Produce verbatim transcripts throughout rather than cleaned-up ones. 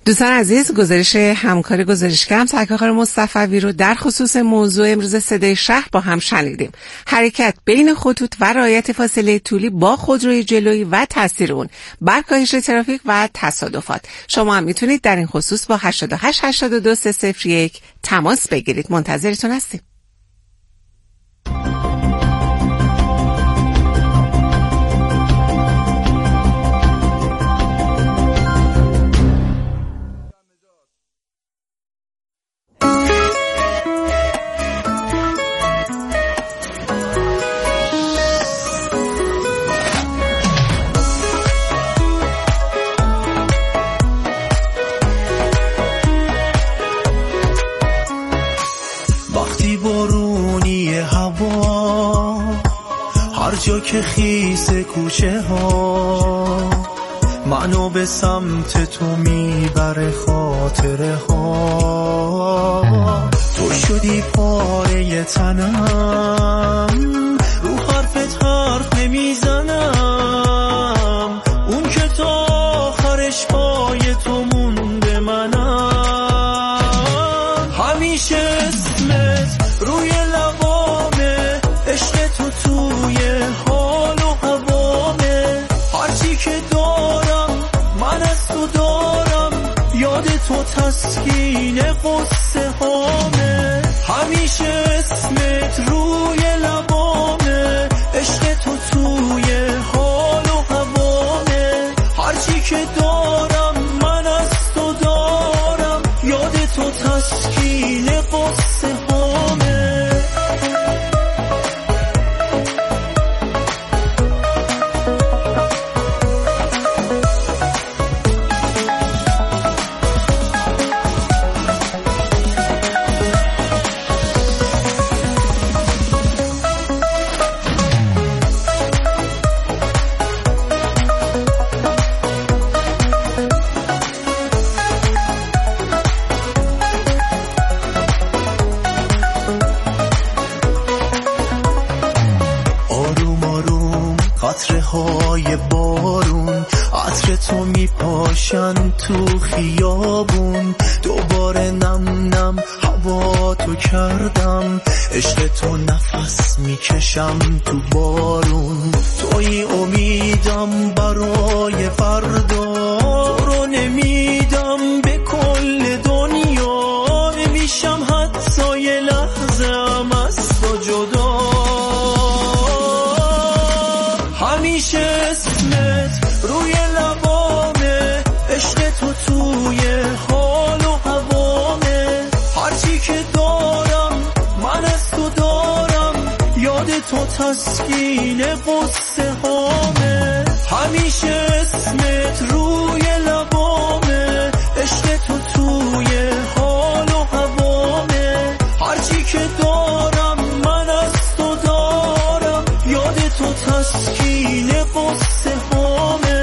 دوستان عزیز، گزارش همکار گزارشگرم سرکار مصطفی رو در خصوص موضوع امروز صدای شهر با هم شنیدیم. حرکت بین خطوط و رعایت فاصله طولی با خودروی جلویی و تاثیر اون بر کاهش ترافیک و تصادفات. شما هم میتونید در این خصوص با هشت هشت هشت دو سه صفر یک تماس بگیرید. منتظرتون هستیم. جا که خیس کوچه ها منو به سمت تو میبره خاطره ها، تو شدی پاره تنم، رو حرفت حرف نمیزنم، اون که تا آخرش پای تو مونده منم، همیشه اسمت روی لبامه، عشق تو توی حال و هوامه، هرچی که دارم من از تو دارم، یاد تو تسکین قصه هامه، همیشه اسمت روی لبامه، عشق تو توی حال و هوامه، هرچی که دارم من از تو دارم، یاد تو تسکین قصه هامه. های بارون عطر تو میپاشن تو خیابون، دوباره نم نم هوا تو کردم، عشق تو نفس میکشم تو بارون، توی امیدم برای فردا، تو رو نمیدم به کل دنیا، نمیشم حتی یه لحظه هم از تو جدا، همیشه اسمت روی لبامه، عشق تو توی حال و هوامه، هرچی که دارم من از تو دارم، یاد تو تسکین قصه هامه، همیشه اسمت روی لبامه، عشق تو توی حال و هوامه، هرچی که دارم من از تو دارم، یاد تو تسکین قصه هامه.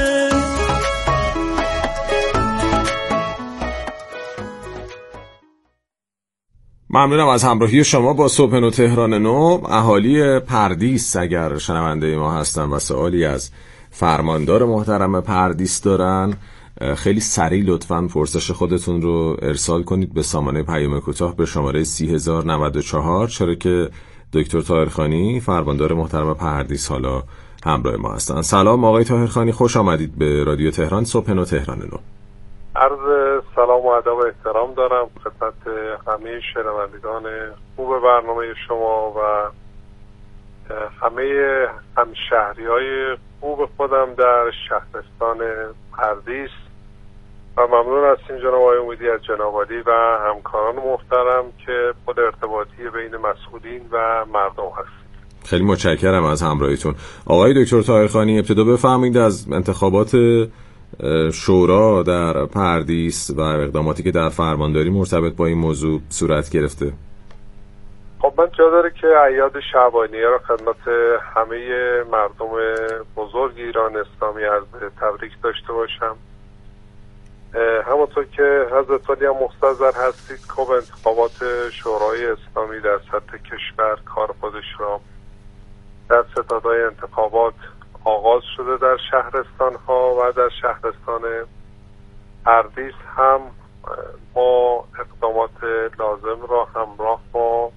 ممنونم از همراهی شما با صبح نو تهران نو. اهالی پردیس اگر شنونده ما هستن و سوالی از فرماندار محترم پردیس دارن، خیلی سریع لطفاً پرسش خودتون رو ارسال کنید به سامانه پیام کوتاه به شماره سی هزار و نود و چهار، چرا که دکتر طاهرخانی فرماندار محترم پردیس حالا همراه ما هستن. سلام آقای طاهرخانی، خوش آمدید به رادیو تهران صبح نو تهران نو. عرض سلام و ادب و احترام دارم خدمت همه شنوندگان خوب برنامه شما و همه همشهری‌های خوب خودم در شهرستان پردیس و ممنون هستیم جناب آقای امیدی از جناب عالی و همکاران محترم که خود ارتباطی بین مسئولین و مردم هست. خیلی متشکرم از همراهیتون. آقای دکتر طاهرخانی، ابتدا بفرمایید از انتخابات شورا در پردیس و اقداماتی که در فرمانداری مرتبط با این موضوع صورت گرفته. خب من جا داره که اعیاد شعبانیه را خدمت همه مردم بزرگ ایران اسلامی عرض تبریک داشته باشم. همونطور که حضرت علی هم مستحضر هستید خب انتخابات شورای اسلامی در سطح کشور کار خودش را در ستادهای انتخابات آغاز شده در شهرستان ها و در شهرستان پردیس هم ما اقدامات لازم را همراه با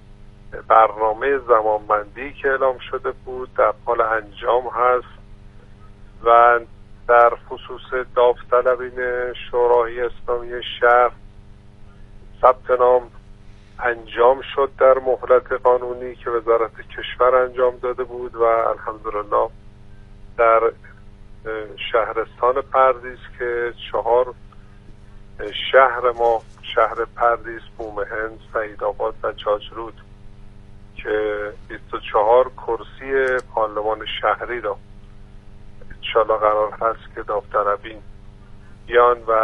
برنامه زمانبندی که اعلام شده بود در حال انجام هست و در خصوص داوطلبین شورای اسلامی شهر ثبت نام انجام شد در مهلت قانونی که وزارت کشور انجام داده بود و الحمدلله در شهرستان پردیس که چهار شهر ما، شهر پردیس، بومهن، سعیدآباد و جاجرود که بیست و چهار کرسی پارلمان شهری را انشاءالله قرار هست که داوطلبین بیان و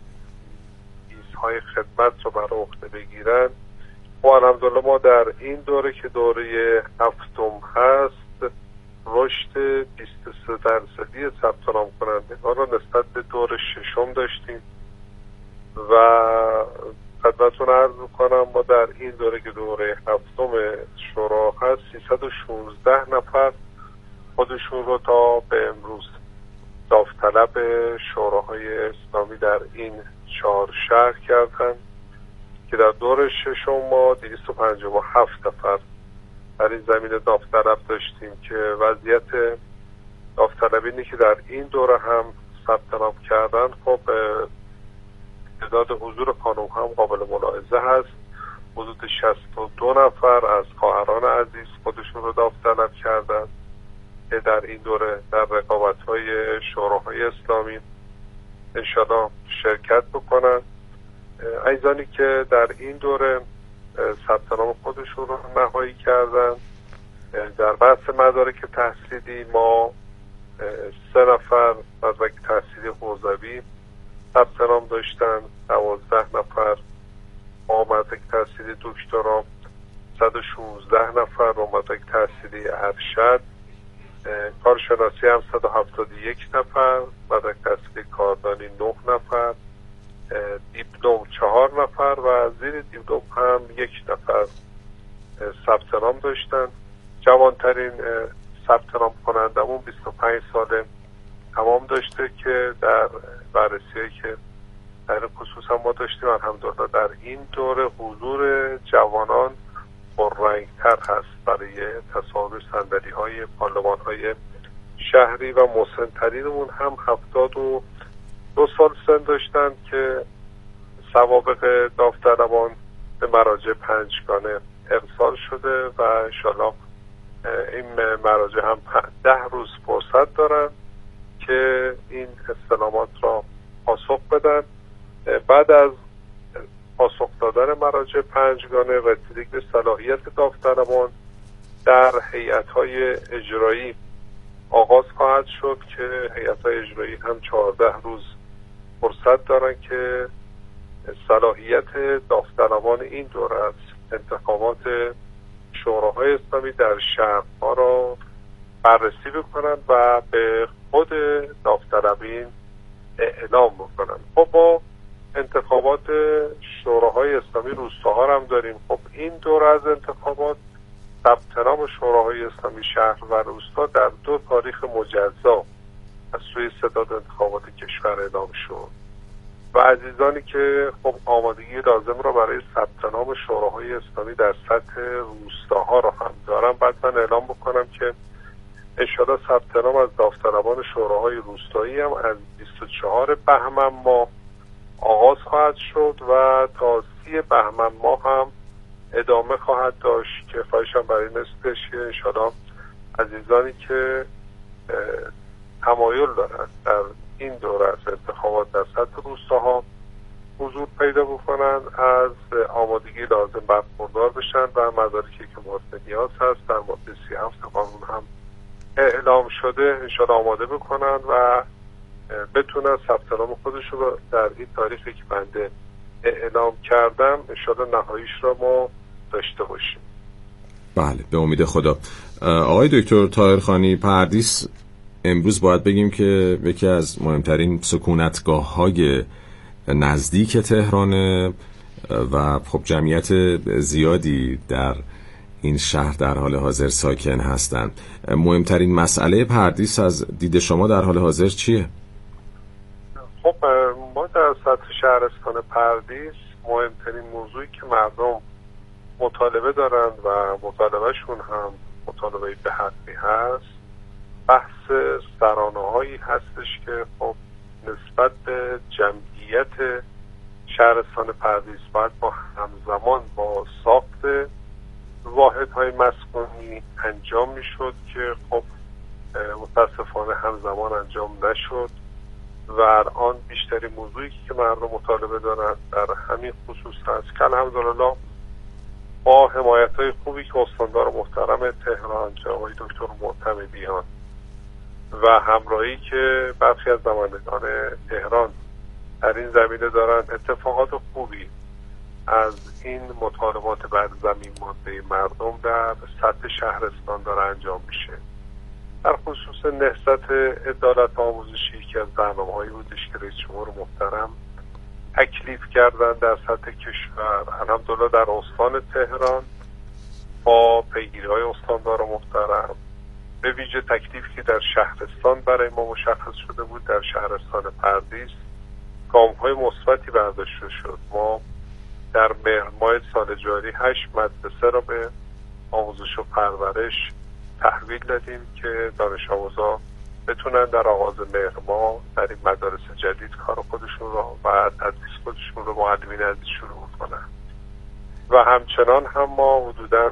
ایزهای خدمت رو بر عهده بگیرن. و الحمدلله ما در این دوره که دوره هفتم هست رشد بیست و سه درصدی ثبت نام کنندگان را نسبت به دور ششم داشتیم و خدمتتون عرض می‌کنم ما در این دوره که دوره هفتم شورا هست سیصد و شانزده نفر خودشون رو تا به امروز داوطلب شوراهای اسلامی در این چهار شهر کردن که در دور ششم ما دویست و پنجاه و هفت نفر در این زمینه داوطلب داشتیم که وضعیت داوطلبینی که در این دوره هم ثبت نام کردن خب تعداد حضور خانم هم قابل ملاحظه هست. حدود شصت و دو نفر از خواهران عزیز خودشون رو داوطلب کردن که در این دوره در رقابت‌های شوراهای اسلامی انشاءالله شرکت بکنن. عزیزانی که در این دوره ثبت نام خودشون رو نهایی کردن در بحث مدارک تحصیلی ما سه نفر مدرک تحصیلی حوزوی ثبت نام داشتن، دوازده نفر با مدرک تحصیلی دکترا، صد و شانزده نفر با مدرک تحصیلی ارشد، کارشناسی هم صد و هفتاد و یک نفر، مدرک تحصیلی کاردانی نه نفر، دیپلم چهار نفر و زیر دیپلم هم یک نفر ثبت نام داشتن. جوانترین ثبت نام کنندمون بیست و پنج ساله تمام داشته که در بررسی‌هایی که در خصوص هم ما داشتیم الحمدلله در این دوره حضور جوانان پررنگ‌تر هست برای تصاحب صندلی‌های پارلمان‌های شهری و مسن‌ترینمون هم هفتاد و دو سال سن داشتن که سوابق داوطلبان به مراجع پنجگانه ارسال شده و انشاءالله این مراجع هم ده روز فرصت دارن که این استلامات را پاسخ بدن. بعد از پاسخ دادن مراجع پنجگانه رسیدگی به صلاحیت داوطلبان در هیئت‌های اجرایی آغاز خواهد شد که هیئت‌های اجرایی هم چهارده روز فرصت دارن که صلاحیت داوطلبان این دوره از انتخابات شوراهای اسلامی در شهرها را بررسی بکنن و به خود داوطلبین اعلام بکنن. خب ما انتخابات شوراهای اسلامی روستاها هم داریم. خب این دوره از انتخابات ثبت نام شوراهای اسلامی شهر و روستا در دو تاریخ مجزا از سوی ستاد انتخابات کشور اعلام شد و عزیزانی که خب آمادگی لازم را برای ثبت نام شوراهای اسلامی در سطح روستاها را هم دارم بعد من اعلام بکنم که انشاءالله ثبت نام از داوطلبان شوراهای روستایی هم از بیست و چهارم بهمن ماه آغاز خواهد شد و تا سی بهمن ماه هم ادامه خواهد داشت که خواهشم برای نستش که انشاءالله عزیزانی که تمایل دارند در این دوره از انتخابات در سطح روستاها حضور پیدا بکنن از آمادگی لازم برخوردار بشن و مدارکی که مورد نیاز هست در ماده سی و هفت قانون هم اعلام شده انشاءالله آماده بکنن و بتونن ثبت نام خودشون رو در این تاریخی که بنده اعلام کردم انشاءالله نهاییش را ما داشته باشیم. بله به امید خدا. آقای دکتر طاهرخانی، پردیس امروز باید بگیم که یکی از مهمترین سکونتگاه‌های نزدیک تهرانه و خب جمعیت زیادی در این شهر در حال حاضر ساکن هستند. مهمترین مسئله پردیس از دید شما در حال حاضر چیه؟ خب ما در سطح شهرستان پردیس مهمترین موضوعی که مردم مطالبه دارند و مطالبهشون هم مطالبه به حقی هست، بحث سرانه‌هایی هستش که خب نسبت به جمعیت شهرستان پردیس باید با همزمان با ساخت واحدهای مسکونی انجام میشد که خب متاسفانه همزمان انجام نشد و الان بیشتری موضوعی که مردم مطالبه دارند در همین خصوص هست که الحمدلله با حمایت‌های خوبی که استاندار محترم تهران جناب دکتر معتمدیان و همراهی که برخی از نمایندگان تهران در این زمینه دارند، اتفاقات خوبی از این مطالبات بر زمین مانده مردم در سطح شهرستان داره انجام میشه. در خصوص نهضت عدالت آموزشی که از برنامه‌هایی بودش که رئیس جمهور محترم تکلیف کردن در سطح کشور، الحمدلله در استان تهران با پیگیری‌های استاندار محترم به ویژه تکلیفی که در شهرستان برای ما مشخص شده بود، در شهرستان پردیس گام‌های مثبتی برداشته شد. ما در مهر ماه سال جاری هشت مدرسه را به آموزش و پرورش تحویل دادیم که دانش آموزا بتونن در آغاز مهر ماه در این مدارس جدید کار خودشون را و تدریس خودشون رو معلمین عزیز شروع کنن. و همچنان هم ما حدوداً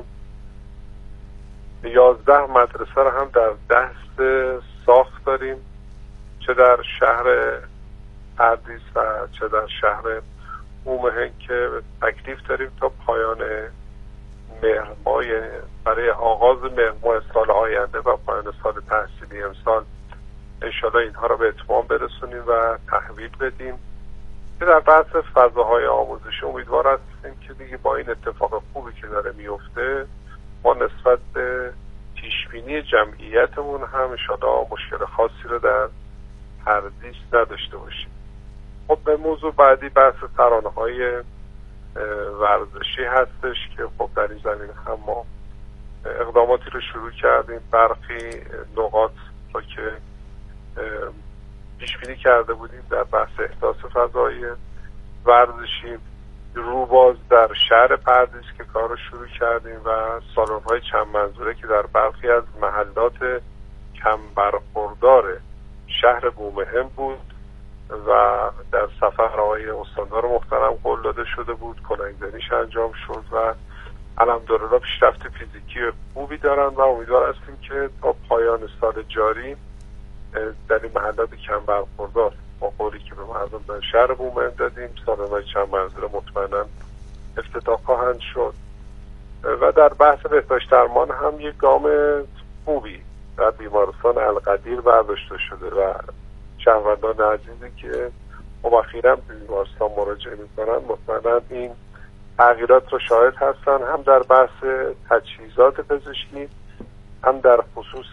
یازده مدرسه را هم در دست ساخت داریم، چه در شهر پردیس و چه در شهر اومهن که تکلیف داریم تا پایان مهر ماه، برای آغاز مهر ماه سال آینده و پایان سال تحصیلی امسال انشاءالله اینها را به اتمام برسونیم و تحویل بدیم. که در بحث فضاهای آموزشی امیدوار هستیم که دیگه با این اتفاق خوبی که داره میفته ما نسبت به پیشبینی جمعیتمون هم انشاءالله مشکل خاصی رو در پردیس نداشته باشیم. خب به موضوع بعدی بحث ترانه‌های ورزشی هستش که خب در این زمینه هم ما اقداماتی رو شروع کردیم. برخی نقاط را که پیش بینی کرده بودیم در بحث احداث فضای ورزشی، روباز در شهر پردیس که کار رو شروع کردیم و سالن‌های چند منظوره که در برخی از محلات کم برخوردار شهر بومهن بود و در سفرهای استاندار محترم قول داده شده بود، کلنگزنیش انجام شد و الحمدلله پیشرفت فیزیکی خوبی دارن و امیدوار هستیم که تا پایان سال جاری در این محلات کم برخوردار با قولی که به مردم در شهر بومهن دادیم سالن‌های چند منظوره مطمئنا افتتاح خواهند شد. و در بحث بهداشت درمان هم یک گام خوبی در بیمارستان القدیر برداشته شده و شهروندان عزیزی که اخیراً به بیمارستان مراجعه می‌کنند مطمئنا این تغییرات را شاهد هستند، هم در بحث تجهیزات پزشکی، هم در خصوص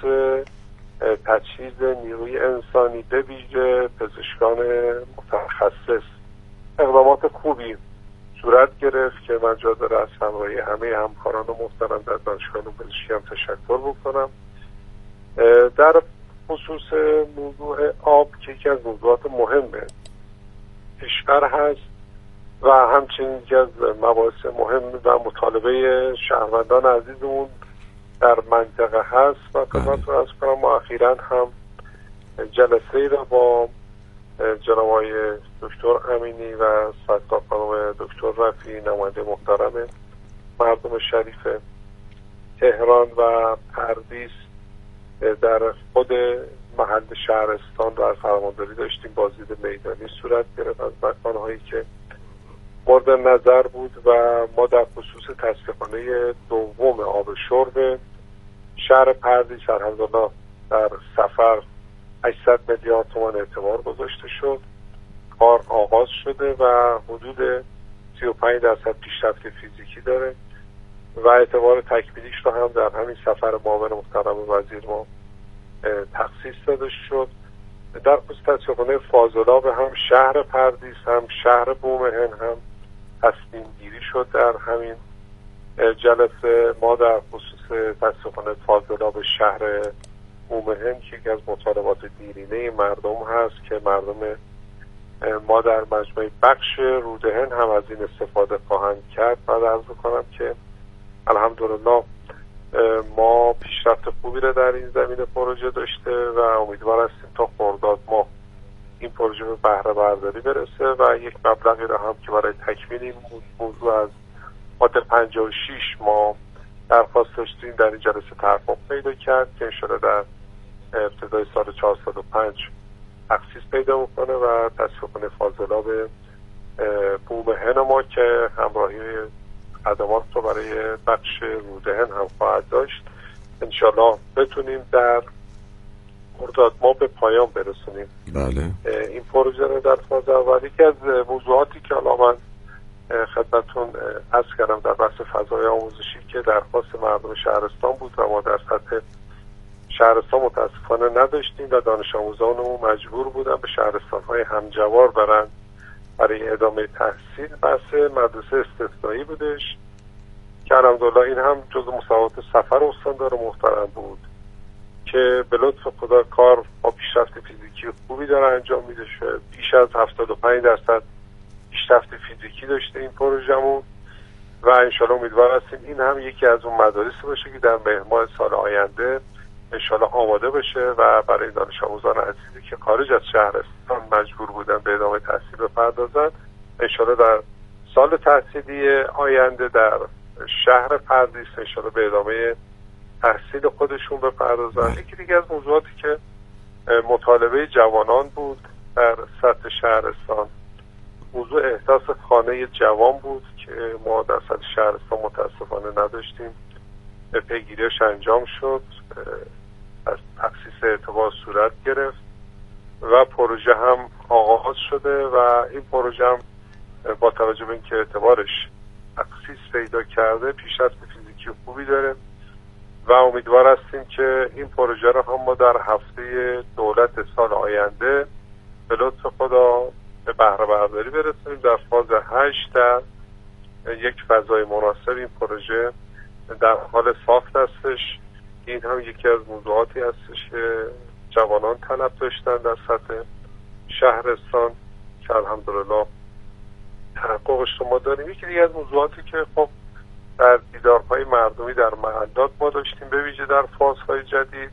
تجهیز نیروی انسانی به ویژه پزشکان متخصص. اقدامات خوبی صورت گرفت که من جا داره از همراهی همه همکاران و محترم در دانشگاه پزشکی هم تشکر بکنم. در خصوص موضوع آب که یکی از موضوعات مهم کشور هست و همچنین یکی از مباحث مهم و مطالبه شهروندان عزیزمون در منطقه هست و خدمت رو از کنم ما اخیراً هم جلسه ای را با جناب آقای دکتر امینی و صدقا خانم دکتر رفیعی نماینده محترم مردم شریف تهران و پردیس در خود محل شهرستان در فرمانداری داشتیم. بازدید میدانی صورت گرفت از مکانهایی که مورد نظر بود و ما در خصوص تصفیه‌خانه دوم آب شرب شهر پردیس الحمدلله در سفر هشتصد میلیارد تومان اعتبار گذاشته شد، کار آغاز شده و حدود سی و پنج درصد پیشرفت فیزیکی داره و اعتبار تکمیلیش رو هم در همین سفر معاون محترم وزیر ما تخصیص داده شد. در خصوص تصفیه‌خانه فاضلاب هم شهر پردیس هم شهر بومهن هم تصمیم گیری شد در همین جلسه. ما در خصوص تصفیه‌خانه فاضلاب شهر بومهن که یکی از مطالبات دیرینه مردم هست که مردم ما در مجموعه بخش رودهن هم از این استفاده خواهند کرد. بعد عرض کنم که الحمدلله ما پیشرفت خوبی را در این زمینه پروژه داشته و امیدوار هستیم تا خرداد ماه این پروژه به بهره برداری برسه و یک مبلغی را هم که برای تکمیل این موضوع از ماده پنجاه و شش ما درخواست داشتیم در این جلسه تحقق پیدا کرد که انشاءالله در ابتدای سال چهارصد و پنج تخصیص پیدا میکنه و تصفیه فاضلاب بوم هن ما که همراهی خدمات رو برای بخش رودهن هم خواهد داشت انشاءالله بتونیم در خرداد ما به پایان برسونیم. بله. این پروژه رو در فاز اولی که از موضوعاتی که الان من خدمتتون عرض کردم در بحث فضای آموزشی که درخواست مردم شهرستان بود و ما در سطح شهرستان متاسفانه نداشتیم و دانش آموزانمون مجبور بودن به شهرستان‌های همجوار برن برای ادامه تحصیل. بحث مدرسه استثنایی بودش که الحمدلله این هم جزو مسابقات سفر استاندار محترم بود که به لطف خدا کار با پیشرفت فیزیکی خوبی داره انجام میده شد. بیش از هفتاد و پنج درصد پیشرفت فیزیکی داشته این پروژمون و انشالله امیدوار هستیم این هم یکی از اون مدارسی باشه که در مهر سال آینده انشالله آماده بشه و برای دانش آموزان عزیزی که خارج از شهرستان مجبور بودن به ادامه تحصیل بپردازن انشالله در سال تحصیلی آینده در شهر پردیس انشالله به ادامه تحصیل خودشون بپردازن. یکی دیگه از موضوعاتی که مطالبه جوانان بود در سطح شهرستان موضوع احداث خانه جوان بود که ما در سطح شهرستان متاسفانه نداشتیم. پیگیریش انجام شد، از تخصیص اعتبار صورت گرفت و پروژه هم آغاز شده و این پروژه هم با توجه به اینکه اعتبارش تخصیص پیدا کرده پیشرفت فیزیکی خوبی داره و امیدوار هستیم که این پروژه رو هم ما در هفته دولت سال آینده به لطف خدا به بهره برداری برسونیم. در فاز هشت در یک فضای مناسب این پروژه در حال ساخت هستش. این هم یکی از موضوعاتی هستش که جوانان طلب داشتن در سطح شهرستان که الحمدلله تحققش رو ما داریم. یکی دیگه از موضوعاتی که خب در دیدارهای مردمی در محلات ما داشتیم به ویژه در فازهای جدید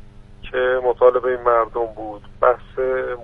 که مطالبه این مردم بود بحث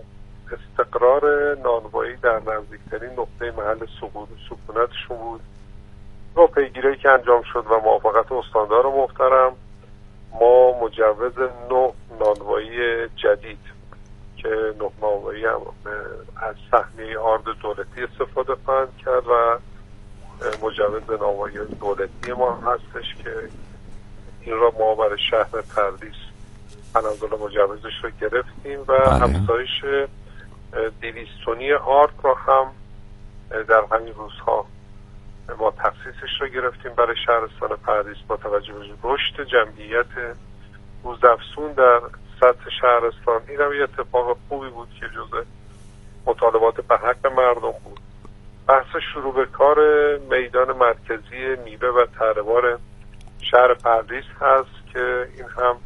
استقرار نانوایی در نزدیکترین نقطه محل سکونتشون بود و پیگیری که انجام شد و موافقت استاندار محترم ما مجوز نه نانوایی جدید که نه نانوایی هم از سهمیه آرد دولتی استفاده خواهند کرد و مجوز نانوایی دولتی ما هستش که این را ما برای شهر پردیس الحمدلله مجوزش رو گرفتیم و افزایش دویستونی آرد را هم در همین روزها ما تخصیصش رو گرفتیم برای شهرستان پردیس با توجه به رشد جمعیت روزافزون در سطح شهرستان. این هم یه اتفاق خوبی بود که جزء مطالبات به حق مردم بود. بحث شروع به کار میدان مرکزی میوه و تره‌بار شهر پردیس هست که این هم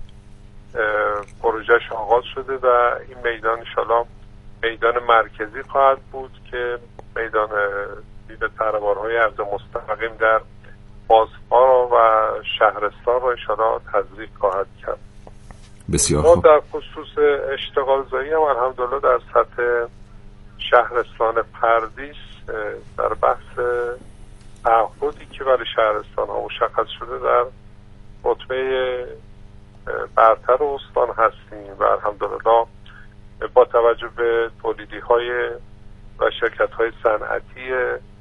پروژهش آغاز شده و این میدان انشالله میدان مرکزی خواهد بود که میدان میوه تره‌بارهای عرض مستقیم در بازها و شهرستان را انشالله تزریق خواهد کرد. بسیار ما خوب. در خصوص اشتغال زایی هم الحمدلله در سطح شهرستان پردیس در بحث تعهدی که برای شهرستان ها مشخص شده در رتبه برتر استان هستیم و الحمدلله با توجه به تولیدی های و شرکت های صنعتی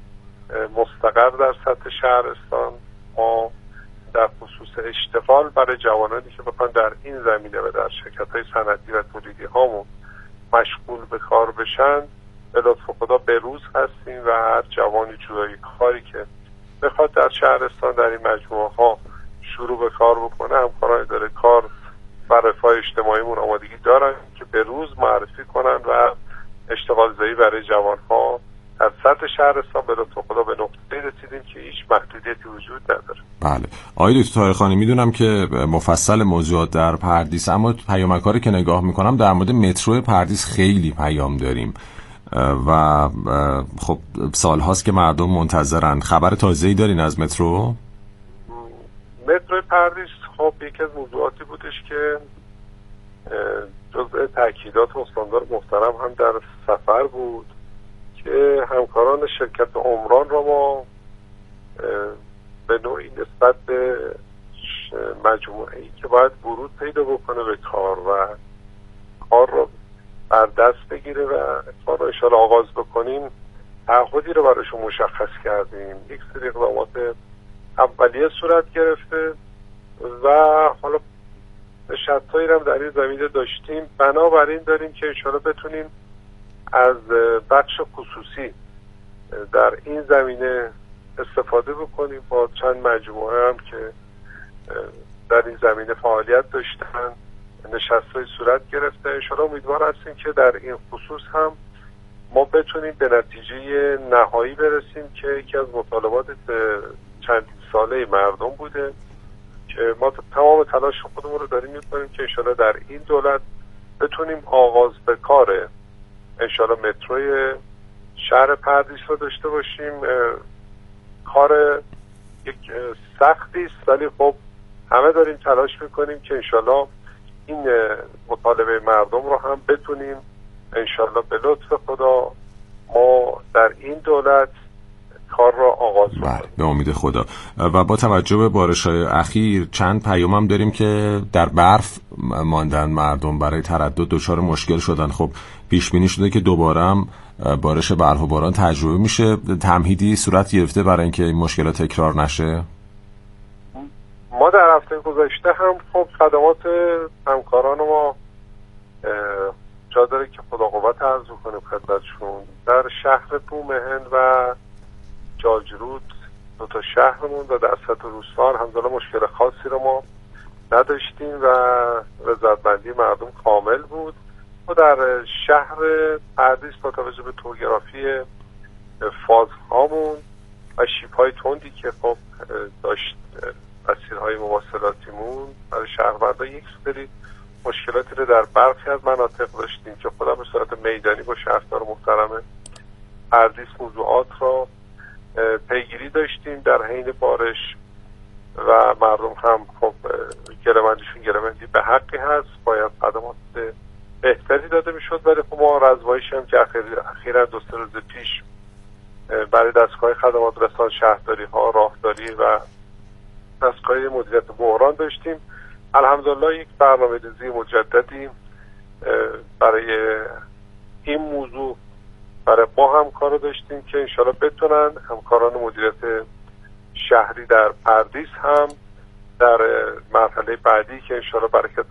مستقر در سطح شهرستان ما در خصوص اشتغال برای جوانانی که بخوان در این زمینه و در شرکت های صنعتی و تولیدی هامون مشغول به کار بشن به لطف خدا به روز هستیم و هر جوانی جویای کاری که بخواد در شهرستان در این مجموعه ها شروع به کار بکنه همکاران اداره کار و رفاه اجتماعیمون آمادگی دارن که به روز معرفی کنن و اشتغال زایی برای جوان ها در سطح شهرستان به لطف خدا به نقطه رسیدیم که هیچ محدودیتی وجود نداره. بله. آقای دکتر طاهرخانی میدونم که مفصل موضوعات در پردیس اما پیامکاری که نگاه میکنم در مورد مترو پردیس خیلی پیام داریم. و خب سال هاست که مردم منتظرن. خبر تازه‌ای دارین از مترو؟ مترو پردیس خب یکی از موضوعاتی بودش که جزء تأکیدات استاندار محترم هم در سفر بود که همکاران شرکت عمران را ما به نوعی نسبت به مجموعه‌ای که باید ورود پیدا بکنه به کار و کار را بر دست بگیره و کار را انشاءالله آغاز بکنیم، تعهدی رو براشون مشخص کردیم. یک سری اقدامات اولیه صورت گرفته و حالا نشست‌هایی هم در این زمینه داشتیم. بنابراین داریم که انشاءالله بتونیم از بخش خصوصی در این زمینه استفاده بکنیم. با چند مجموعه هم که در این زمینه فعالیت داشتن نشست‌های صورت گرفته. انشاءالله امیدوار هستیم که در این خصوص هم ما بتونیم به نتیجه نهایی برسیم که یکی از مطالبات چند ساله مردم بوده که ما تمام تلاش خودمون رو داریم می‌کنیم که انشاءالله در این دولت بتونیم آغاز به کار انشاءالله متروی شهر پردیس رو داشته باشیم. کار یک سختی است ولی خب همه داریم تلاش میکنیم که انشاءالله این مطالبه مردم رو هم بتونیم انشاءالله به لطف خدا ما در این دولت کار را آغاز بکنیم. به امید خدا. و با توجه به بارش‌های اخیر چند پیام هم داریم که در برف ماندن مردم، برای تردد دچار مشکل شدن. خب پیش بینی شده که دوباره هم بارش برف و باران تجربه میشه. تمهیدی صورت گرفته برای اینکه این مشکلات تکرار نشه؟ ما در هفته گذشته هم خب خدمات همکاران ما جا داره که خدا قوت عرض کنیم خدمتشون. در شهر بومهن و جاجرود دو تا شهرمون و در سطح روستا الحمدلله مشکل خاصی رو ما نداشتیم و رضایتمندی مردم کامل بود. و در شهر پردیس با توجه به توگرافی فازهامون و شیب‌های تندی که خب داشت مسیرهای مواصلاتیمون برای شهروندان یک سری مشکلاتی رو در برخی از مناطق داشتیم که خودم به صورت میدانی با شهردار محترم پردیس موضوعات را پیگیری داشتیم در حین بارش و مردم هم خب گرمندیشون گرمندی به حقی هست، باید خدمات بهتری داده میشد. ولی خب ما رزمایشی هم که اخیراً دو سه روز پیش برای دستگاه خدمات رسان شهرداری ها، راهداری و دستگاه مدیریت بحران داشتیم. الحمدلله یک برنامه‌ریزی مجددی برای این موضوع برای ما همکارا داشتیم که انشالله بتونن همکاران مدیریت شهری در پردیس هم در مرحله بعدی که انشالله برکت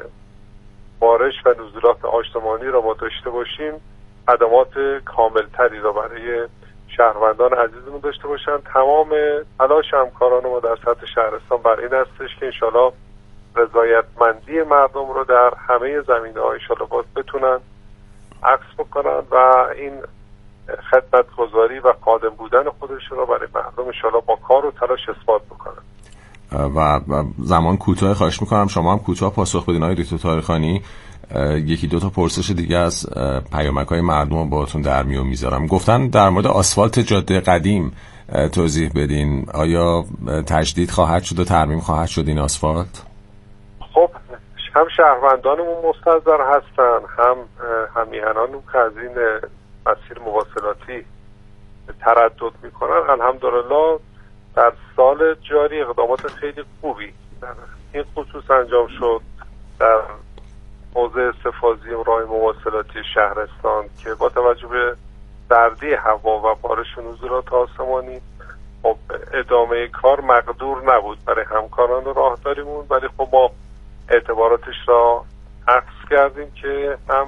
بارش و نزولات آشتمانی را ما داشته باشیم خدمات کاملتری را برای شهروندان عزیزمون داشته باشن. تمام تلاش همکاران ما در سطح شهرستان بر این هستش که انشالله رضایتمندی مردم رو در همه زمینه‌ها انشالله باز بتونن عکس بکنن و این خدمتگزاری و خادم بودن خودشون رو برای مردم انشالله با کار و تلاش اثبات بکنن. و زمان کوتاه خواهش میکنم شما هم کوتاه پاسخ بدین آقای دکتر طاهرخانی. یکی دو تا پرسش دیگه از پیامک‌های مردم رو باهاتون در میون میذارم. گفتن در مورد آسفالت جاده قدیم توضیح بدین. آیا تجدید خواهد شد و ترمیم خواهد شد این آسفالت؟ خب هم شهروندانمون مستحضر هستن، هم همیهنانمون که از این مسیر مواصلاتی تردد میکنن. الحمدلله در سال جاری اقدامات خیلی خوبی در این خصوص انجام شد در حوزه سه‌فازی راه مواصلاتی شهرستان که با توجه به سردی هوا و بارش و نزولات آسمانی خب ادامه کار مقدور نبود برای همکاران راهداریمون، ولی خب ما اعتباراتش را عکس کردیم که هم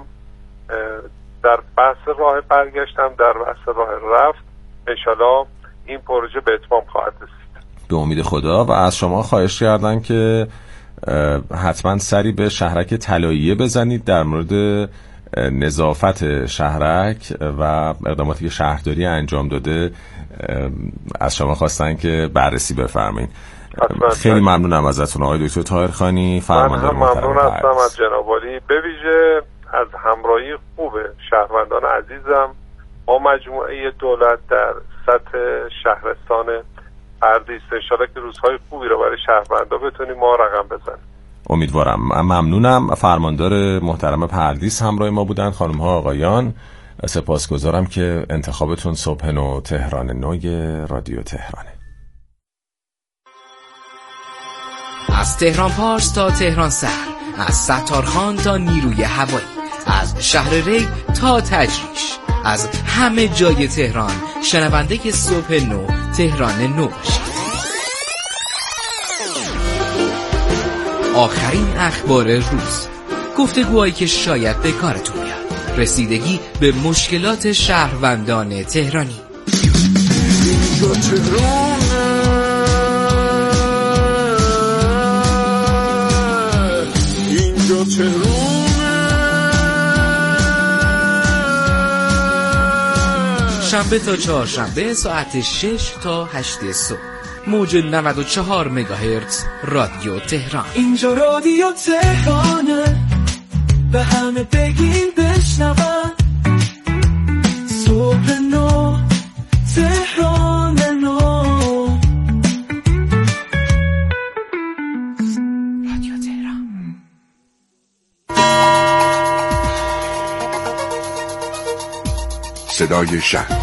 در بحث راه برگشت هم در بحث راه رفت انشالله این پروژه به اتمام خواهد رسید به امید خدا. و از شما خواهش کردن که حتما سری به شهرک طلاییه بزنید در مورد نظافت شهرک و اقداماتی که شهرداری انجام داده. از شما خواستن که بررسی بفرمایید. خیلی ممنونم ازتون آقای دکتر طاهرخانی فرمانده محترم. ممنون هستم از جناب عالی، به ویژه از همراهی خوب شهروندان عزیزم با مجموعه دولت در سطح شهرستان پردیس. انشاءالله که روزهای خوبی رو برای شهروندا بتونیم ما رقم بزنیم. امیدوارم. ممنونم. فرماندار محترم پردیس همراه ما بودن، خانم ها آقایان. سپاسگزارم که انتخابتون صبح نو تهران نوی رادیو تهرانه. از تهران پارس تا تهران سر، از ستارخان تا نیروی هوایی، از شهر ری تا تجریش، از همه جای تهران شنونده که صبح نو تهران نو باشید. آخرین اخبار روز، گفتگوهایی که شاید به کارتون بیاد، رسیدگی به مشکلات شهروندان تهرانی. اینجا تهرانه، اینجا تهرانه. شنبه تا چهارشنبه ساعت شش تا هشت صبح، موج نود و چهار مگاهرتز رادیو تهران. اینجا رادیو تهرانه، به همه بگین بشنون. صبح نو تهران نو، رادیو تهران. صدای شهر.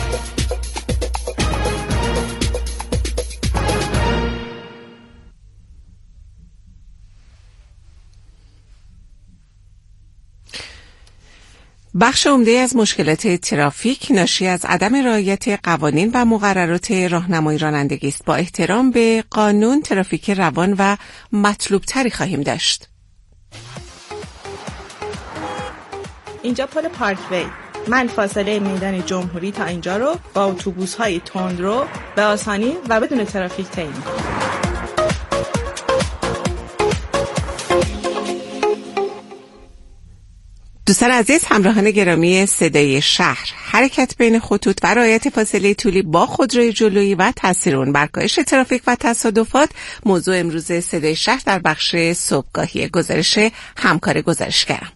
بخش عمده از مشکلات ترافیک ناشی از عدم رعایت قوانین و مقررات راهنمایی رانندگی است. با احترام به قانون ترافیک روان و مطلوب تری خواهیم داشت. اینجا پل پارکوی. من فاصله میدان جمهوری تا اینجا رو با اتوبوس‌های تندرو به آسانی و بدون ترافیک طی می‌کنم. دوستان عزیز، همراهان گرامی صدای شهر، حرکت بین خطوط و رعایت فاصله طولی با خودروی جلویی و تاثیر اون بر کاهش ترافیک و تصادفات موضوع امروز صدای شهر در بخش صبحگاهی. گزارش همکار گزارشگرم.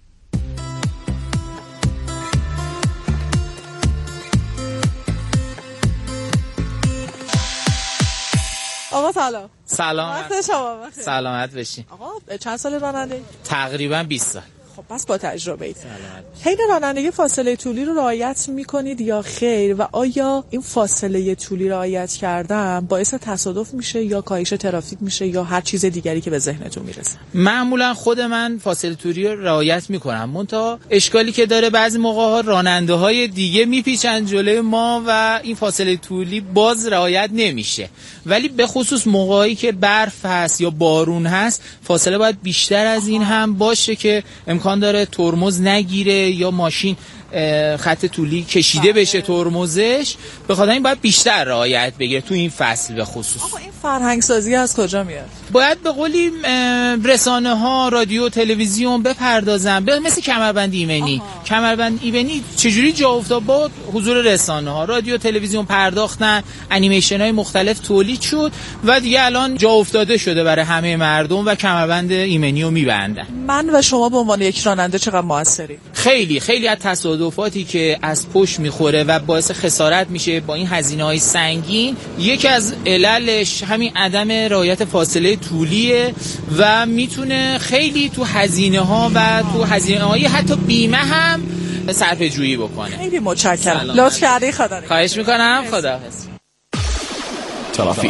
آقا سلام. سلام. وقت شما بخیر. سلامت بشین. آقا چند سال رانندگی؟ تقریبا بیست سال. خب پس با تجربه اید. حین رانندگی فاصله طولی رو رعایت میکنید یا خیر؟ و آیا این فاصله طولی رعایت کردن باعث تصادف میشه یا کاهش ترافیک میشه یا هر چیز دیگری که به ذهنتون میرسه؟ معمولا خود من فاصله طولی رو رعایت میکنم، منتها اشکالی که داره بعضی موقع ها راننده های دیگه میپیچن جلوی ما و این فاصله طولی باز رعایت نمیشه. ولی به خصوص موقعی که برف هست یا بارون هست فاصله باید بیشتر از این هم باشه که امکان داره ترمز نگیره یا ماشین خط طولی کشیده بشه ترمزش. به خاطر این باید بیشتر رعایت بگیره تو این فصل به خصوص. آقا این فرهنگ سازی از کجا میاد؟ باید به قولی رسانه ها، رادیو، تلویزیون بپردازن، به مثل کمربند ایمنی. آها. کمربند ایمنی چجوری جا افتاد؟ با حضور رسانه ها، رادیو، تلویزیون پرداختن، انیمیشن های مختلف تولید شد و دیگه الان جا افتاده شده برای همه مردم و کمربند ایمنی رو میبندن. من و شما به عنوان یک راننده چقدر موثری؟ خیلی خیلی از تصادفاتی که از پشت میخوره و باعث خسارت میشه با این هزینه‌های سنگین، یکی از عللش همین عدم رعایت فاصله طولیه و میتونه خیلی تو هزینه‌ها و تو هزینه‌های حتی بیمه هم صرفه‌جویی بکنه. خیلی متشکرم. لطف کردی. خدا نگهدار. خواهش میکنم. خداحافظ. ترافیک.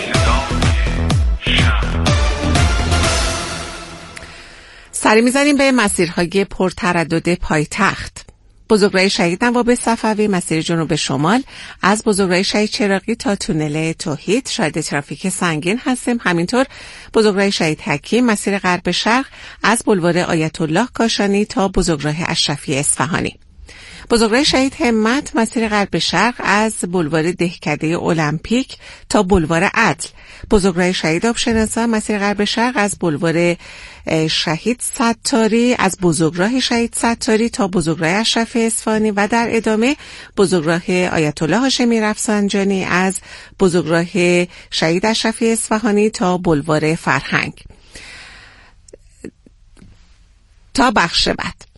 سری میزنیم به مسیرهای پرتردد پایتخت. بزرگراه شهید نواب صفوی مسیر جنوب شمال از بزرگراه شهید چراغی تا تونل توحید شاهد ترافیک سنگین هستیم. همینطور بزرگراه شهید حکیم مسیر غرب شرق از بلوار آیت الله کاشانی تا بزرگراه اشرفی اصفهانی. بزرگراه شهید همت مسیر غرب شرق از بلوار دهکده المپیک تا بلوار عدل. بزرگراه شهید آبشناسان مسیر غرب شرق از بلوار شهید ستاری از بزرگراه شهید ستاری تا بزرگراه اشرفی اصفهانی و در ادامه بزرگراه آیت الله هاشمی رفسنجانی از بزرگراه شهید اشرفی اصفهانی تا بلوار فرهنگ. تا بخش بعد